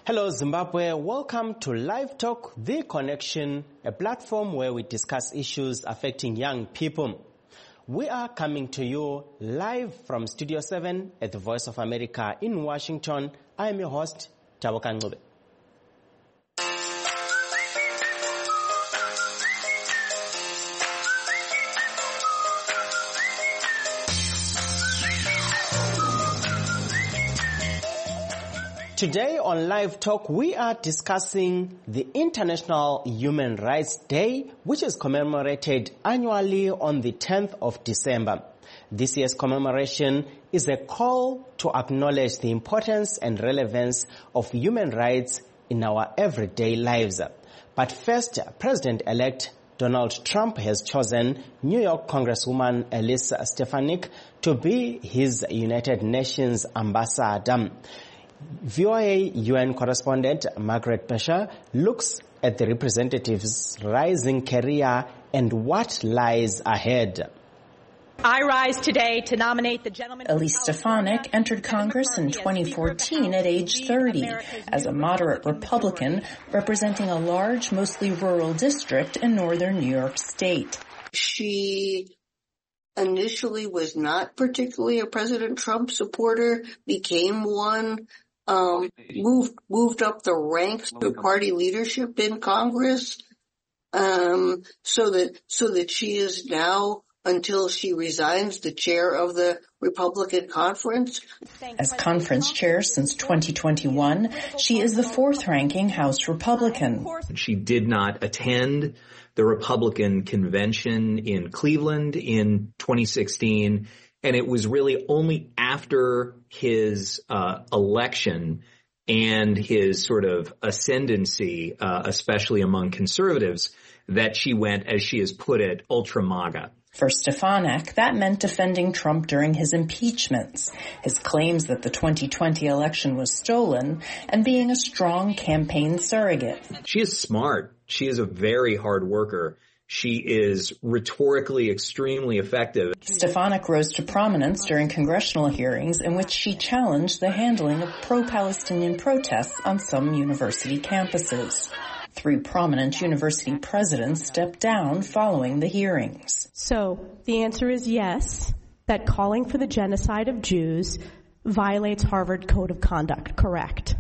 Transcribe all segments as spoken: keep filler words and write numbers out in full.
Hello Zimbabwe, welcome to Live Talk, The Connection, a platform where we discuss issues affecting young people. We are coming to you live from Studio seven at the Voice of America in Washington. I am your host, Taboka Ngube. Today on Live Talk, we are discussing the International Human Rights Day, which is commemorated annually on the tenth of December. This year's commemoration is a call to acknowledge the importance and relevance of human rights in our everyday lives. But first, President-elect Donald Trump has chosen New York Congresswoman Elise Stefanik to be his United Nations ambassador. V O A U N correspondent Margaret Pesher looks at the representative's rising career and what lies ahead. I rise today to nominate the gentleman. Elise Stefanik entered Congress in twenty fourteen at age thirty as a moderate Republican representing a large, mostly rural district in northern New York State. She initially was not particularly a President Trump supporter, became one, um, moved moved up the ranks to party leadership in Congress, um, so that so that she is now, until she resigns, the chair of the Republican Conference. As conference chair since twenty twenty-one, she is the fourth-ranking House Republican. She did not attend the Republican convention in Cleveland in twenty sixteen, and it was really only after his uh, election and his sort of ascendancy, uh, especially among conservatives, that she went, as she has put it, ultra MAGA. For Stefanik, that meant defending Trump during his impeachments, his claims that the twenty twenty election was stolen, and being a strong campaign surrogate. She is smart. She is a very hard worker. She is rhetorically extremely effective. Stefanik rose to prominence during congressional hearings in which she challenged the handling of pro-Palestinian protests on some university campuses. Three prominent university presidents stepped down following the hearings. So the answer is yes, that calling for the genocide of Jews violates Harvard Code of Conduct, correct?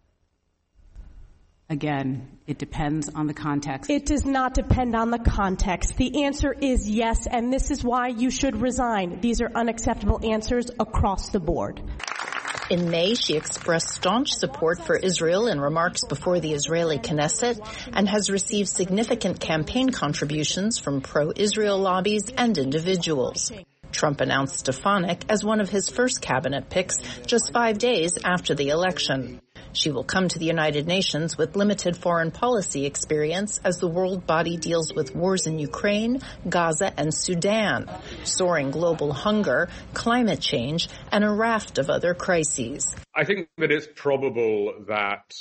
Again, it depends on the context. It does not depend on the context. The answer is yes, and this is why you should resign. These are unacceptable answers across the board. In May, she expressed staunch support for Israel in remarks before the Israeli Knesset and has received significant campaign contributions from pro-Israel lobbies and individuals. Trump announced Stefanik as one of his first cabinet picks just five days after the election. She will come to the United Nations with limited foreign policy experience as the world body deals with wars in Ukraine, Gaza, and Sudan, soaring global hunger, climate change, and a raft of other crises. I think that it's probable that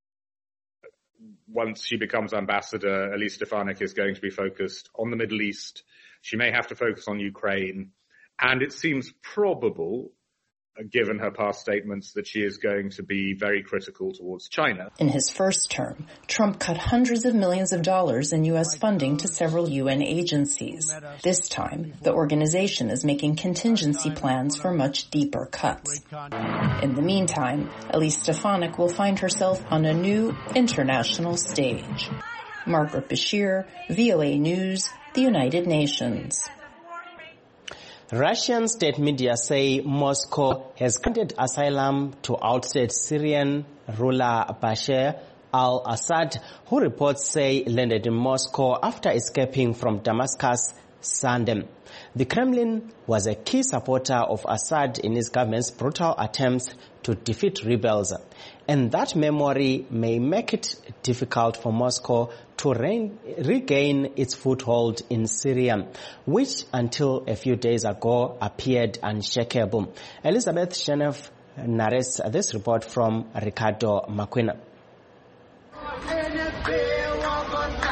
once she becomes ambassador, Elise Stefanik is going to be focused on the Middle East. She may have to focus on Ukraine. And it seems probable, given her past statements, that she is going to be very critical towards China. In his first term, Trump cut hundreds of millions of dollars in U S funding to several U N agencies. This time, the organization is making contingency plans for much deeper cuts. In the meantime, Elise Stefanik will find herself on a new international stage. Margaret Bashir, V O A News, the United Nations. Russian state media say Moscow has granted asylum to ousted Syrian ruler Bashar al-Assad, who reports say landed in Moscow after escaping from Damascus Sunday. The Kremlin was a key supporter of Assad in his government's brutal attempts to defeat rebels, and that memory may make it difficult for Moscow to re- regain its foothold in Syria, which until a few days ago appeared unshakable. Elizabeth Shenef narrates this report from Ricardo Maquina.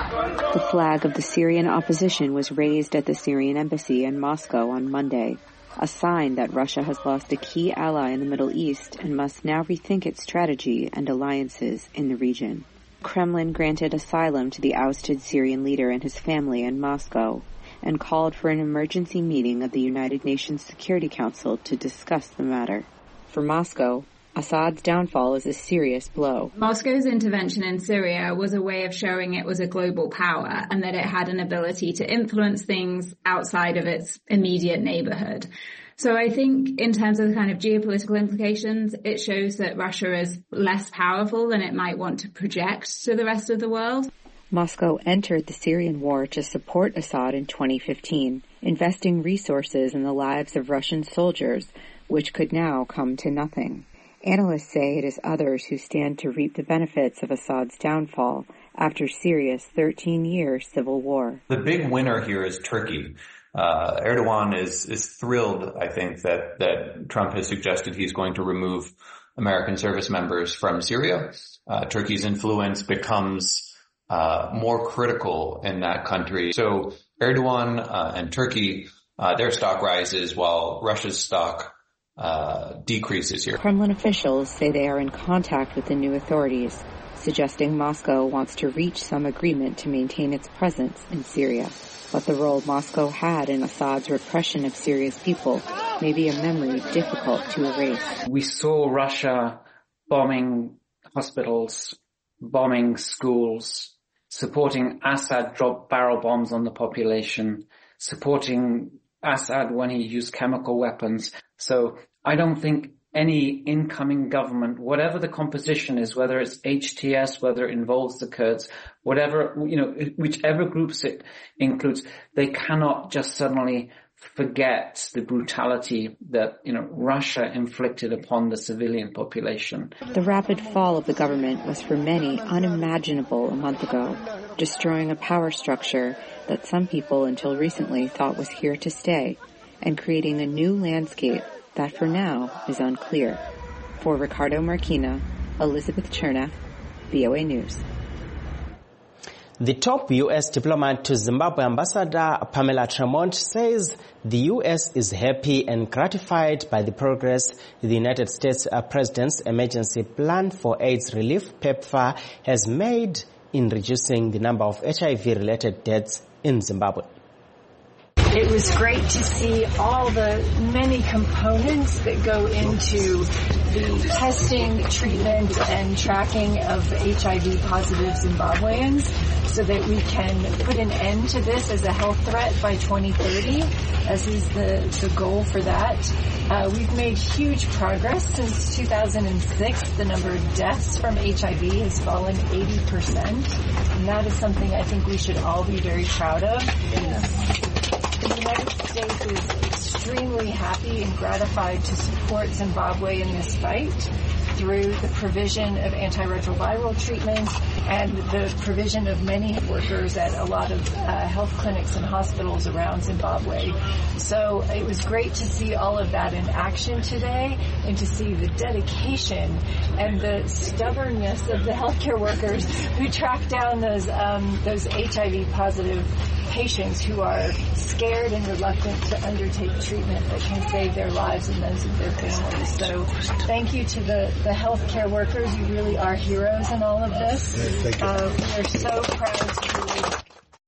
The flag of the Syrian opposition was raised at the Syrian embassy in Moscow on Monday. a sign that Russia has lost a key ally in the Middle East and must now rethink its strategy and alliances in the region. Kremlin granted asylum to the ousted Syrian leader and his family in Moscow and called for an emergency meeting of the United Nations Security Council to discuss the matter. For Moscow, Assad's downfall is a serious blow. Moscow's intervention in Syria was a way of showing it was a global power and that it had an ability to influence things outside of its immediate neighborhood. So I think in terms of the kind of geopolitical implications, it shows that Russia is less powerful than it might want to project to the rest of the world. Moscow entered the Syrian war to support Assad in twenty fifteen, investing resources in the lives of Russian soldiers, which could now come to nothing. Analysts say it is others who stand to reap the benefits of Assad's downfall after Syria's thirteen-year civil war. The big winner here is Turkey. Uh, Erdogan is, is thrilled, I think, that, that Trump has suggested he's going to remove American service members from Syria. Uh, Turkey's influence becomes uh, more critical in that country. So Erdogan uh, and Turkey, uh, their stock rises while Russia's stock Uh, decreases here. Kremlin officials say they are in contact with the new authorities, suggesting Moscow wants to reach some agreement to maintain its presence in Syria. But the role Moscow had in Assad's repression of Syria's people may be a memory difficult to erase. We saw Russia bombing hospitals, bombing schools, supporting Assad drop barrel bombs on the population, supporting Assad when he used chemical weapons. So I don't think any incoming government, whatever the composition is, whether it's H T S, whether it involves the Kurds, whatever, you know, whichever groups it includes, they cannot just suddenly forget the brutality that, you know, Russia inflicted upon the civilian population. The rapid fall of the government was for many unimaginable a month ago, destroying a power structure that some people until recently thought was here to stay, and creating a new landscape that for now is unclear. For Ricardo Marquina, Elizabeth Cherneff, V O A News. The top U S diplomat to Zimbabwe, Ambassador Pamela Tremont, says the U S is happy and gratified by the progress the United States President's Emergency Plan for AIDS Relief, PEPFAR, has made in reducing the number of H I V-related deaths in Zimbabwe. It was great to see all the many components that go into the testing, treatment, and tracking of H I V-positive Zimbabweans so that we can put an end to this as a health threat by twenty thirty, as is the, the goal for that. Uh, we've made huge progress since two thousand six. The number of deaths from H I V has fallen eighty percent, and that is something I think we should all be very proud of. The United States is extremely happy and gratified to support Zimbabwe in this fight through the provision of antiretroviral treatments and the provision of many workers at a lot of uh, health clinics and hospitals around Zimbabwe. So it was great to see all of that in action today and to see the dedication and the stubbornness of the healthcare workers who track down those um, those H I V positive patients who are scared and reluctant to undertake treatment that can save their lives and those of their families. So thank you to the, the healthcare workers. You really are heroes in all of this. Uh, we are so proud to be.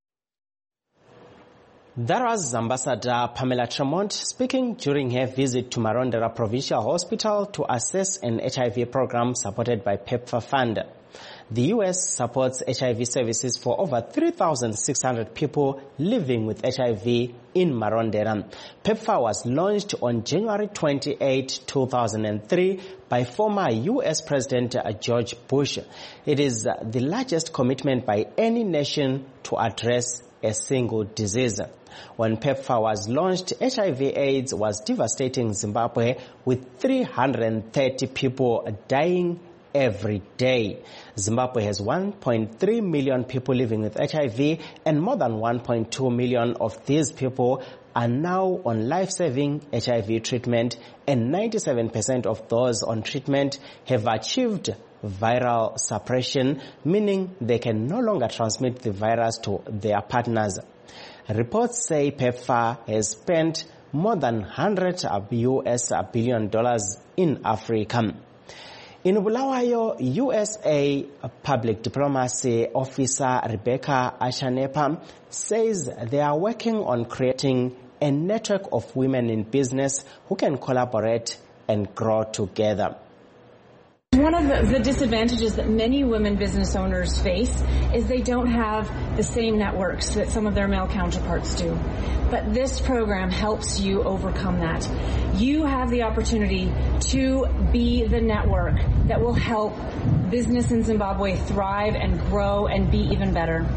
That was Ambassador Pamela Tremont speaking during her visit to Marondera Provincial Hospital to assess an H I V program supported by PEPFAR Fund. The U S supports H I V services for over three thousand six hundred people living with H I V in Marondera. PEPFAR was launched on January twenty-eighth, two thousand three by former U S President George Bush. It is the largest commitment by any nation to address a single disease. When PEPFAR was launched, H I V AIDS was devastating Zimbabwe with three hundred thirty people dying every day. Zimbabwe has one point three million people living with H I V, and more than one point two million of these people are now on life-saving H I V treatment, and ninety-seven percent of those on treatment have achieved viral suppression, meaning they can no longer transmit the virus to their partners. Reports say PEPFAR has spent more than one hundred U S billion dollars in Africa. In Bulawayo, U S A Public Diplomacy Officer Rebecca Ashanepa says they are working on creating a network of women in business who can collaborate and grow together. One of the, the disadvantages that many women business owners face is they don't have the same networks that some of their male counterparts do. But this program helps you overcome that. You have the opportunity to be the network that will help business in Zimbabwe thrive and grow and be even better.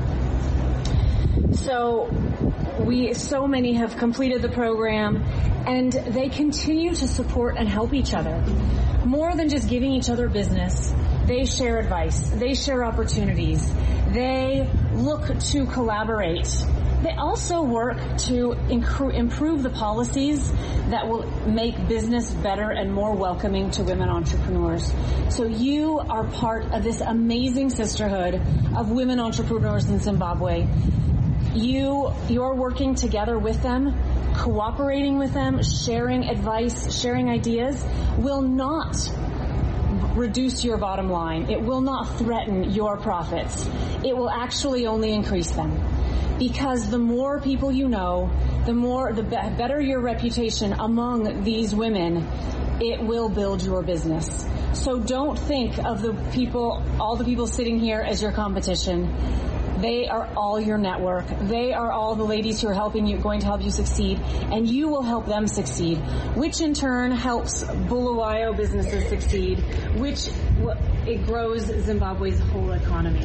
So we, so many have completed the program, and they continue to support and help each other. More than just giving each other business, they share advice, they share opportunities, they look to collaborate. They also work to improve the policies that will make business better and more welcoming to women entrepreneurs. So you are part of this amazing sisterhood of women entrepreneurs in Zimbabwe. You, you're working together with them, cooperating with them, sharing advice, sharing ideas will not reduce your bottom line. It will not threaten your profits. It will actually only increase them. Because the more people you know, the more, the be- better your reputation among these women, it will build your business. So don't think of the people, all the people sitting here as your competition. They are all your network. They are all the ladies who are helping you, going to help you succeed, and you will help them succeed, which in turn helps Bulawayo businesses succeed, which it grows Zimbabwe's whole economy.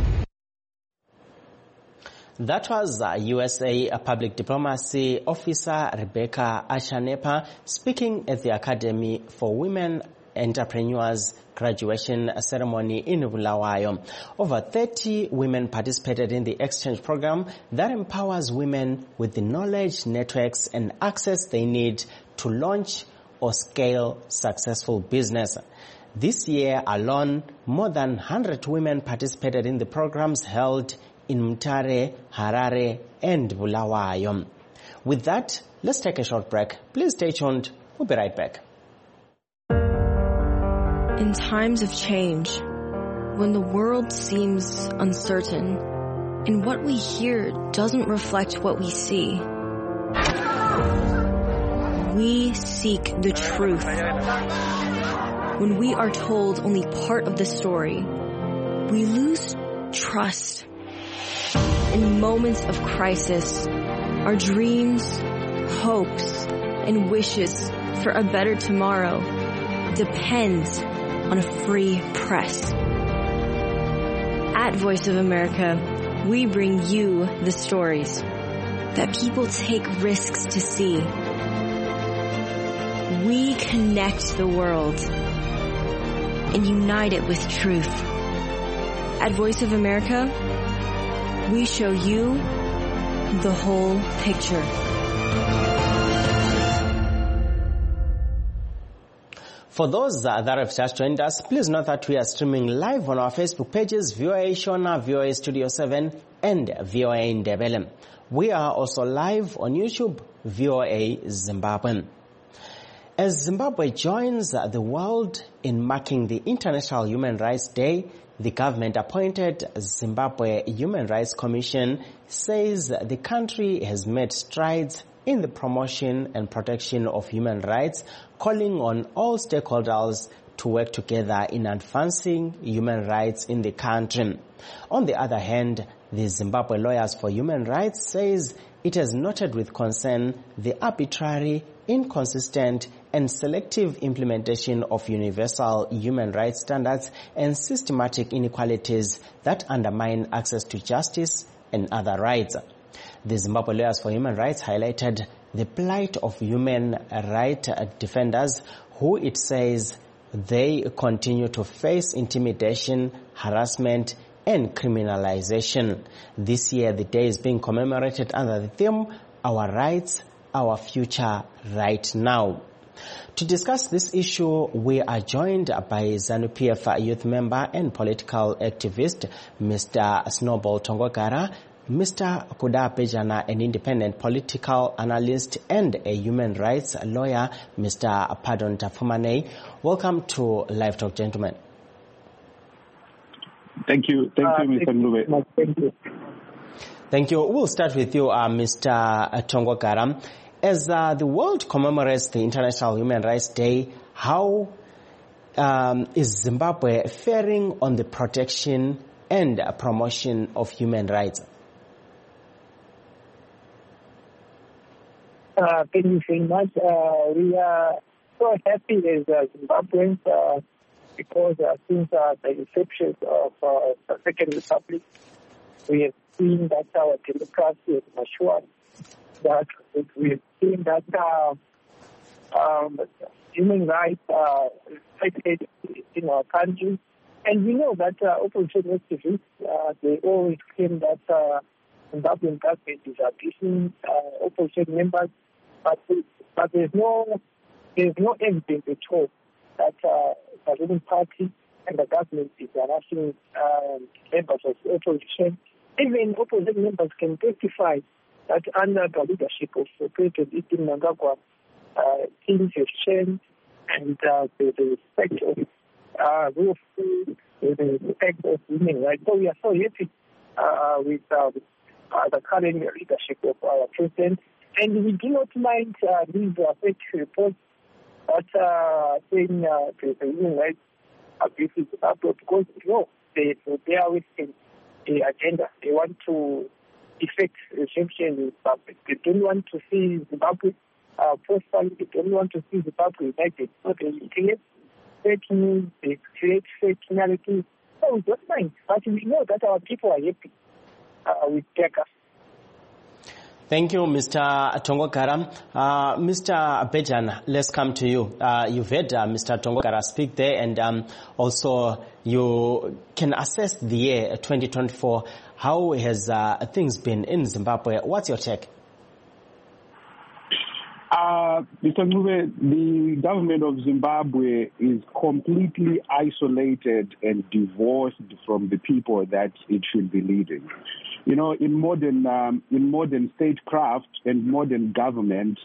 That was uh, U S A Public Diplomacy Officer Rebecca Ashanepa speaking at the Academy for Women Entrepreneurs graduation ceremony in Bulawayo. Over thirty women participated in the exchange program that empowers women with the knowledge, networks, and access they need to launch or scale successful business. This year alone, more than one hundred women participated in the programs held in Mutare, Harare, and Bulawayo. With that, let's take a short break. Please stay tuned. We'll be right back. In times of change, when the world seems uncertain and what we hear doesn't reflect what we see, we seek the truth. When we are told only part of the story, we lose trust. In moments of crisis, our dreams, hopes, and wishes for a better tomorrow depends on a free press. At Voice of America, we bring you the stories that people take risks to see. We connect the world and unite it with truth. At Voice of America, we show you the whole picture. For those uh, that have just joined us, please note that we are streaming live on our Facebook pages, V O A Shona, V O A Studio seven, and V O A Ndebele. We are also live on YouTube, V O A Zimbabwe. As Zimbabwe joins uh, the world in marking the International Human Rights Day, the government-appointed Zimbabwe Human Rights Commission says the country has made strides in the promotion and protection of human rights, calling on all stakeholders to work together in advancing human rights in the country. On the other hand, the Zimbabwe Lawyers for Human Rights says it has noted with concern the arbitrary, inconsistent, and selective implementation of universal human rights standards and systematic inequalities that undermine access to justice and other rights. The Zimbabwe Lawyers for Human Rights highlighted the plight of human rights defenders who it says they continue to face intimidation, harassment, and criminalization. This year, the day is being commemorated under the theme, Our Rights, Our Future, Right Now. To discuss this issue, we are joined by ZANU-P F youth member and political activist, Mister Snowball Tongogara, Mister Kuda Pejana, an independent political analyst and a human rights lawyer. Mister Pardon Tafumane, welcome to Live Talk, gentlemen. Thank you. Thank uh, you, Mister Ngube. Thank you. Thank you. We'll start with you, uh, Mister Tongogara. As uh, the world commemorates the International Human Rights Day, how um, is Zimbabwe faring on the protection and uh, promotion of human rights? Uh, thank you very much. Uh, we are so happy as uh, Zimbabweans uh, because uh, since uh, the inception of uh, the Second Republic, we have seen that our democracy has matured, that we have seen that uh, um, human rights are respected in our country. And we know that uh, opposition activists, uh, they always claim that uh, Zimbabwean government is abusing uh, opposition members, but but there's no there's no evidence at all that uh, the ruling party and the government is harassing uh, members of the opposition. Even opposition members can testify that under the leadership of President Emerson Mnangagwa, uh, things have changed, and uh, the, the respect of uh, rule of law, the respect of human rights. So we are so happy uh, with, uh, with uh, the current leadership of our president, and we do not mind uh, these uh, fake reports that uh, saying uh, the, the human rights abuses because you know they they are within the agenda. They want to effect regime change in Zimbabwe. They don't want to see Zimbabwe uh, prosper. They don't want to see Zimbabwe united. So they create fake news, they create fake narratives. So we don't mind. But we know that our people are happy uh, with Teka. Thank you, Mister Tongogara. Uh, Mister Bejan, let's come to you. Uh, you've heard uh, Mister Tongogara speak there, and um, also you can assess the year twenty twenty-four. How has uh, things been in Zimbabwe? What's your take? Uh, Mister Ngube, the government of Zimbabwe is completely isolated and divorced from the people that it should be leading. You know, in modern um, in modern statecraft and modern government,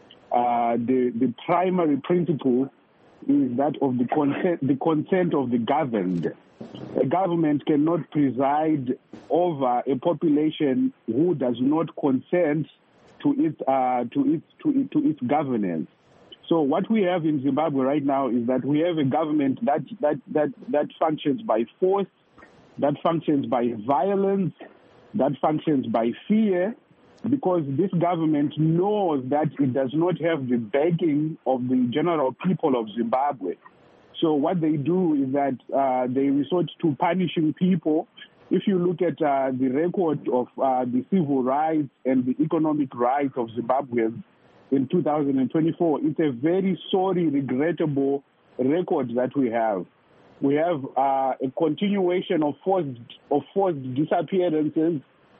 uh, the the primary principle is that of the consent the consent of the governed. A government cannot preside over a population who does not consent to its uh, to its to, it, to its governance. So what we have in Zimbabwe right now is that we have a government that that that that functions by force, that functions by violence, that functions by fear, because this government knows that it does not have the backing of the general people of Zimbabwe. So what they do is that uh, they resort to punishing people. If you look at uh, the record of uh, the civil rights and the economic rights of Zimbabweans in two thousand twenty-four, it's a very sorry, regrettable record that we have. We have uh, a continuation of forced of forced disappearances.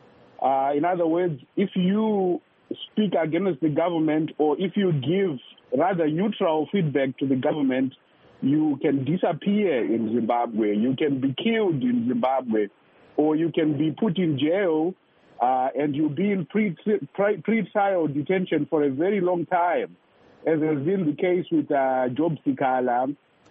Uh, in other words, if you speak against the government or if you give rather neutral feedback to the government, you can disappear in Zimbabwe. You can be killed in Zimbabwe, or you can be put in jail uh, and you'll be in pre- pre- pre-trial detention for a very long time, as has been the case with uh, Job Sikala,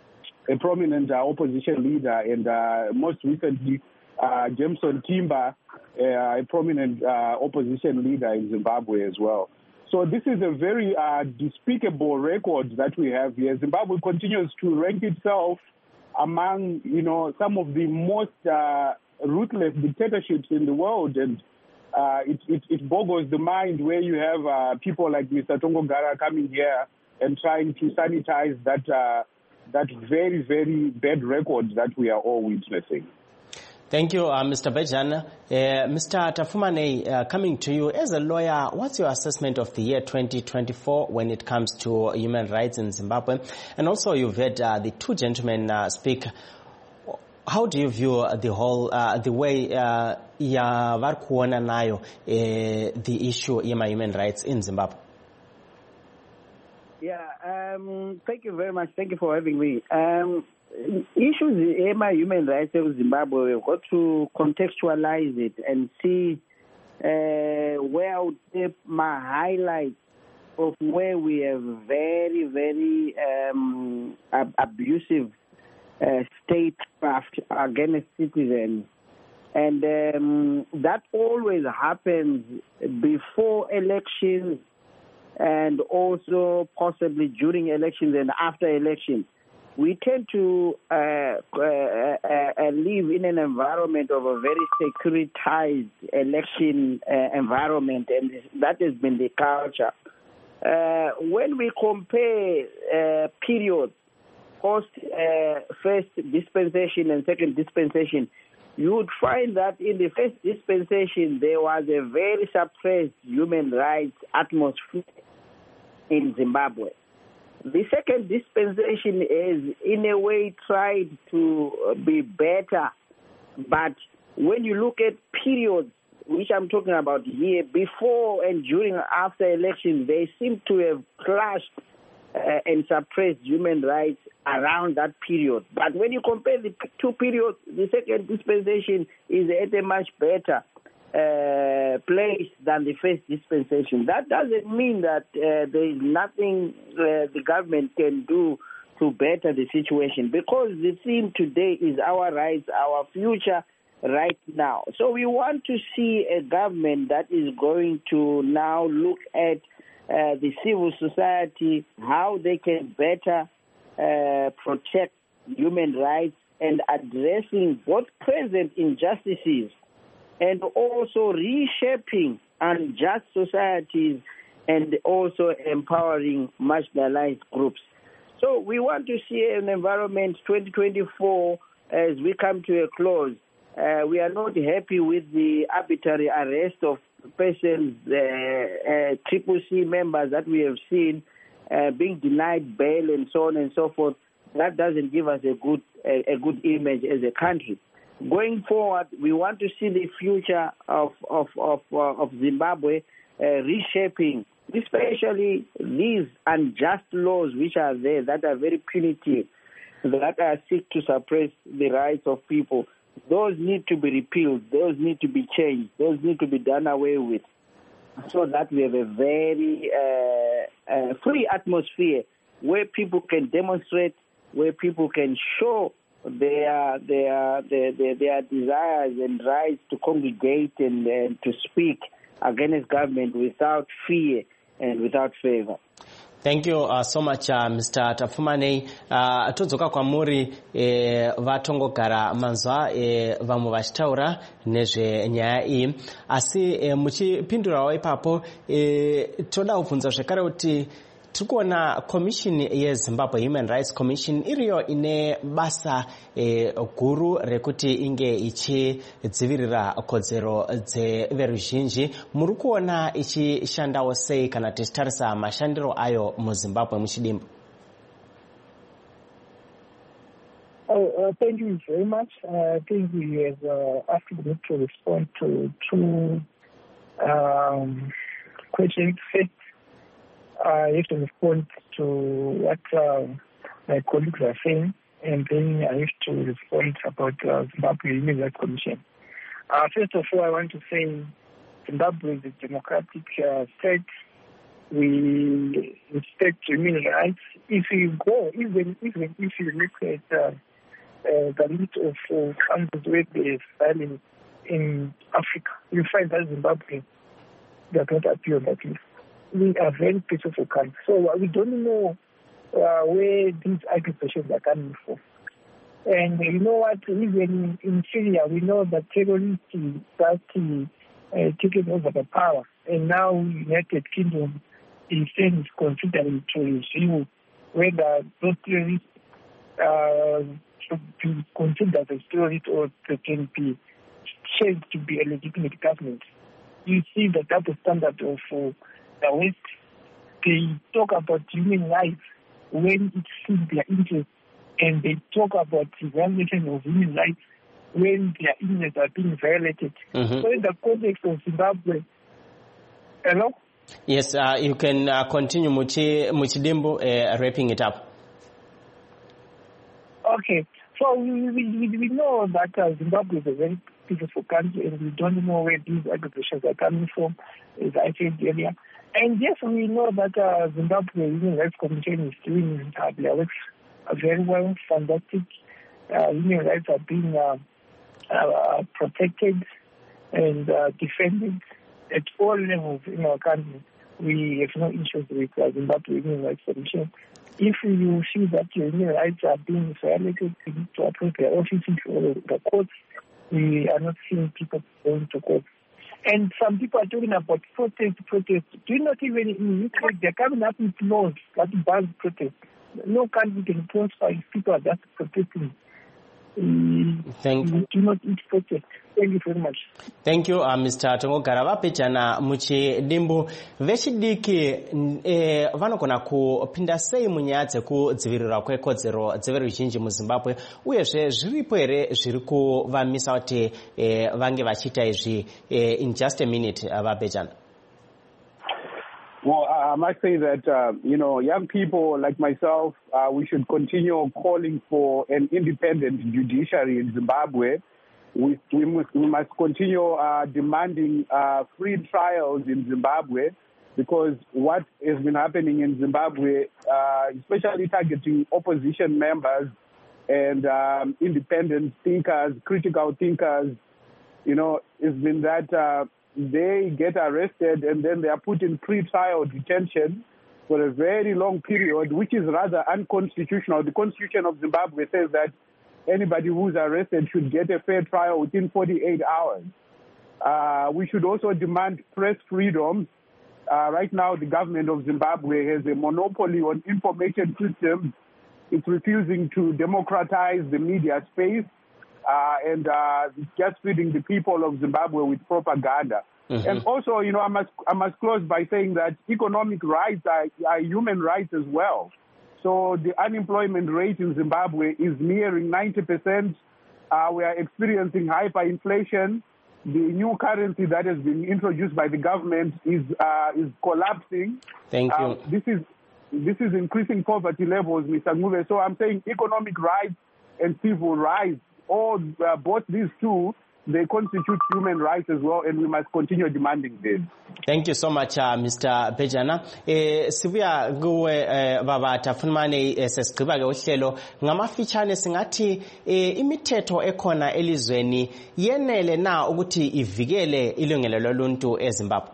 a prominent uh, opposition leader, and uh, most recently, uh, Jameson Timber, uh, a prominent uh, opposition leader in Zimbabwe as well. So this is a very uh, despicable record that we have here. Zimbabwe continues to rank itself among, you know, some of the most uh, ruthless dictatorships in the world, and uh, it, it, it boggles the mind where you have uh, people like Mister Tongogara coming here and trying to sanitize that uh, that very, very bad record that we are all witnessing. Thank you, uh, Mister Bejan. Uh, Mister Tafumane, uh, coming to you. As a lawyer, what's your assessment of the year twenty twenty-four when it comes to human rights in Zimbabwe? And also, you've heard uh, the two gentlemen uh, speak. How do you view the whole, uh, the way uh, yavari kuona nayo the issue of human rights in Zimbabwe? Yeah, um, thank you very much. Thank you for having me. Um, issues in human rights in Zimbabwe, we've got to contextualize it and see uh, where I would say my highlights of where we have very, very um, ab- abusive uh, statecraft against citizens. And um, that always happens before elections and also possibly during elections and after elections. We tend to uh, uh, uh, live in an environment of a very securitized election uh, environment, and that has been the culture. Uh, when we compare uh, periods, post uh, first dispensation and second dispensation, you would find that in the first dispensation there was a very suppressed human rights atmosphere in Zimbabwe. The second dispensation is, in a way, tried to be better. But when you look at periods, which I'm talking about here, before and during and after elections, they seem to have clashed uh, and suppressed human rights around that period. But when you compare the two periods, the second dispensation is at a much better Uh, place than the first dispensation. That doesn't mean that uh, there is nothing uh, the government can do to better the situation, because the theme today is our rights, our future right now. So we want to see a government that is going to now look at uh, the civil society, how they can better uh, protect human rights and addressing both present injustices and also reshaping unjust societies and also empowering marginalized groups. So we want to see an environment twenty twenty-four as we come to a close. Uh, we are not happy with the arbitrary arrest of persons, uh, uh, Triple C members that we have seen uh, being denied bail and so on and so forth. That doesn't give us a good a, a good image as a country. Going forward, we want to see the future of of of, uh, of Zimbabwe uh, reshaping, especially these unjust laws which are there that are very punitive, that are seek to suppress the rights of people. Those need to be repealed. Those need to be changed. Those need to be done away with, so that we have a very uh, uh, free atmosphere where people can demonstrate, where people can show their their their their, their desires and rights to congregate and, and to speak against government without fear and without favor. Thank you uh, so much, uh, Mister Tafumane. Uh, todzoka kwamuri eh, vatongogara manzwa eh, vamwe vachitaura nezvenyaya iyi, asi eh, muchipindurawo ipapo eh, toda kubvunza zvekare kuti tiri kuona Commission yeZimbabwe Human Rights Commission iriyo ine basa e, guru rekuti inge ichidzivirira kodzero dzeveruzhinji. Muri kuona ichishandawo sei kana tichitarisa mashandiro ayo muZimbabwe muchidimbu? Oh, uh, thank you very much. Uh, I think we have uh, asked me to respond to two um, questions. First, I have to respond to what uh, my colleagues are saying, and then I have to respond about uh, Zimbabwe Human Rights Commission. Uh, first of all, I want to say Zimbabwe is a democratic uh, state. We respect human rights. If you go, even, even if you look at uh, uh, the list of uh, countries where there is violence in Africa, you find that Zimbabwe does not appear on that list. We are very peaceful country. So uh, we don't know uh, where these accusations are coming from. And uh, you know what, even in Syria, we know that terrorists start uh, taking over the power. And now United Kingdom is saying considering to review whether those terrorists uh, should be considered as terrorists or they can be changed to be a legitimate government. You see the double standard of uh, the West. They talk about human rights when it suits their interests, and they talk about the violation of human rights when their interests are being violated. Mm-hmm. So in the context of Zimbabwe, hello? Yes, uh, you can uh, continue, Muchi, Muchidimbu, uh, wrapping it up. Okay, so we, we, we know that uh, Zimbabwe is a very pieces for country, and we don't know where these accusations are coming from, as I said earlier. And yes, we know that uh, Zimbabwe Human Rights Commission is doing uh, their work very well, fantastic. Uh, human rights are being uh, uh, protected and uh, defended at all levels in our country. We have no issues with uh, Zimbabwe Human Rights Commission. If you see that your human rights are being violated, you need to approach the offices or the courts. We are not seeing people going to court. And some people are talking about protest, protest. Do you not even in U K, they're coming up with laws that ban protest. No country can prosper if people are just protesting. Thank you. Do not eat protest. Thank you very much. Thank you, uh, Mister Tongogara Vapejana muchidimbu vechidiki eh, vanogona kupinda sei munyaya dzekudzivirira kwekodzero dzeveruzhinji muZimbabwe uyezve zviripo here zviri kuvamisa kuti eh, vange vachiita izvi eh, in just a minute uh, Vapejana. Well, I must say that, uh, you know, young people like myself, uh, we should continue calling for an independent judiciary in Zimbabwe. We, we, must, we must continue uh, demanding uh, free trials in Zimbabwe, because what has been happening in Zimbabwe, uh, especially targeting opposition members and um, independent thinkers, critical thinkers, you know, has been that uh, they get arrested and then they are put in pre-trial detention for a very long period, which is rather unconstitutional. The Constitution of Zimbabwe says that anybody who's arrested should get a fair trial within forty-eight hours. Uh, we should also demand press freedom. Uh, right now, the government of Zimbabwe has a monopoly on information systems. It's refusing to democratize the media space. Uh, and uh, just feeding the people of Zimbabwe with propaganda. Mm-hmm. And also, you know, I must I must close by saying that economic rights are, are human rights as well. So the unemployment rate in Zimbabwe is nearing ninety percent. Uh, we are experiencing hyperinflation. The new currency that has been introduced by the government is uh, is collapsing. Thank you. Uh, this is this is increasing poverty levels, Mister Ngube. So I'm saying economic rights and civil rights. Or uh, both these two, they constitute human rights as well, and we must continue demanding this. Thank you so much, uh, Mister Bejana. Eh, sibuya kuwe eh, baba tafunmane eh, sesigqiba ke uhlelo ngamafitshane singathi eh, imithetho ekhona elizweni yenele na ukuthi ivikele ilungelo loluntu eZimbabwe.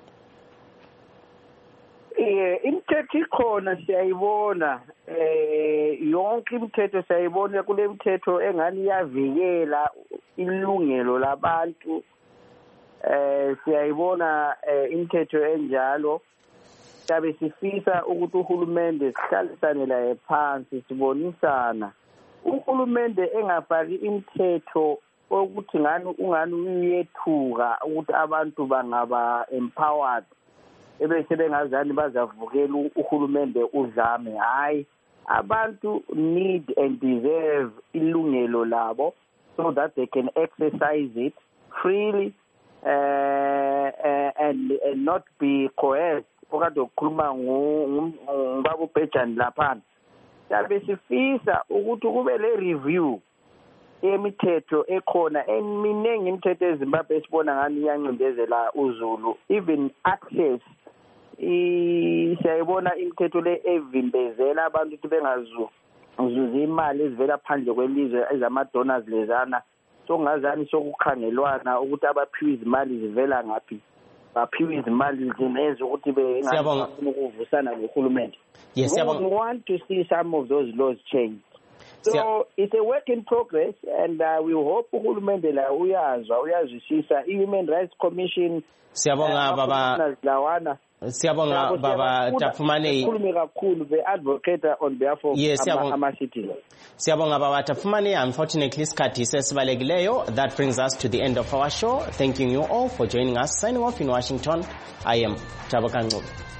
Eh, imithetho ikhona siyayibona, eh yonke imithetho siyayibona, kule mithetho engani iyavikela ilungelo labantu. Eh siyayibona imithetho enjalo. Sabe sifisa ukuthi uhulumende sihlalisane la phansi sibonisana. Uhulumende engafaki imithetho ukuthi ngani ungani uyethuka ukuthi abantu bangaba empowered. Ebese bengazani bazavukela uhulumende udlame. Hayi, abantu need and deserve ilungelo labo so that they can exercise it freely uh, uh, and, and not be coerced. Okade ukukhuluma ngubaba uBhejani lapha. Sabe sifisa ukuthi kube le review emithetho ekhona eminengi imithetho eZimbabwe esibona ngani iyancindezela uZulu, even access siyayibona imithetho le evimbezela abantu ukuthi bengazuza imali ezivela phandle kwelizwe ezamadonors lezana. So ngazani sokukhangelwana ukuthi abaphiwe izimali zivela ngaphi, baphiwe izimali zinenze ukuthi bengafuna ukuvusana nohulumende. Yes, we want to see some of those laws changed. So it's a work in progress, and uh, we hope uhulumende la uyazwa uyazwisisa i-Human Rights Commission. Siyabonga baba lawana. Siyabonga baba Tafumane. Khulume kakhulu be advocate on behalf of ama citizens. Siyabonga baba Tafumane. Unfortunately, isikhathi sesibalekileyo. That brings us to the end of our show. Thanking you all for joining us. Signing off in Washington, I am Thabaka Ngcobo.